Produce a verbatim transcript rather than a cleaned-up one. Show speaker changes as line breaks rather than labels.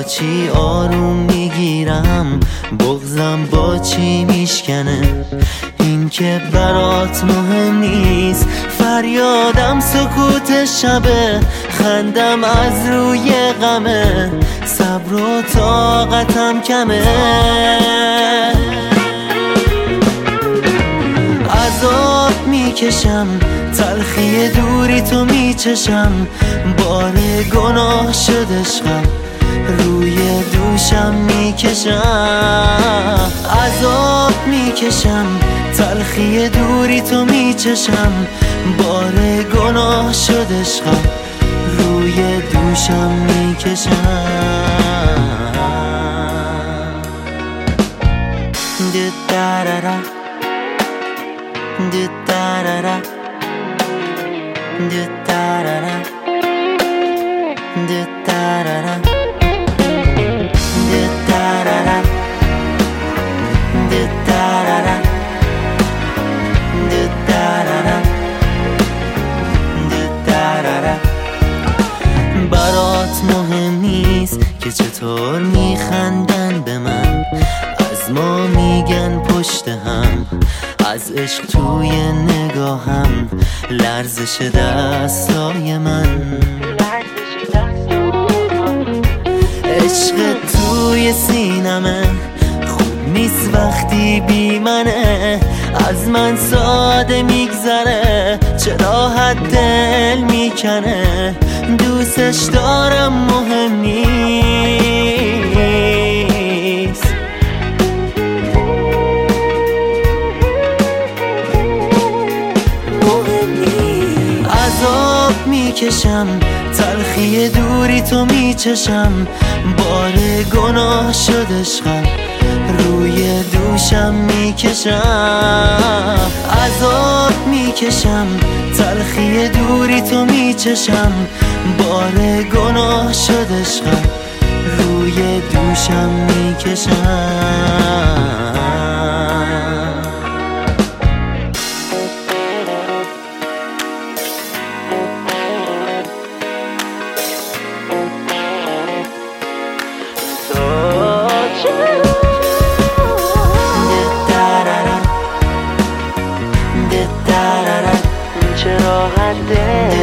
چی آروم میگیرم، بغضم با چی میشکنه. این که برات مهم نیست، فریادم سکوت شبه، خندم از روی غمه، صبر و طاقتم کمه. عذاب میکشم، تلخی دوری تو میچشم، بار گناه شد عشقم، روی دوشم میکشم. عذاب میکشم، تلخی دوری تو میچشم، بار گناه شد عشقم، روی دوشم میکشم. ددررا ددررا ددررا ددررا ددررا ددررا ددررا ددررا. برات مهم نیست که چطور میخندن به من، از ما میگن پشت هم، از عشق توی نگاهم، لرزش دستای من. عشق توی سینمه، خوب نیست وقتی بی منه، از من ساده میگذره، چرا حد دل میکنه. دوستش دارم مهم نیست، مهم نیست. عذاب میکشم، تلخی دوری تو میچشم، بار گناه شد عشقم، روی دوشم میکشم. عذاب میکشم، تلخی دوری تو میچشم، بار گناه شد عشقم، روی دوشم میکشم. چرا حد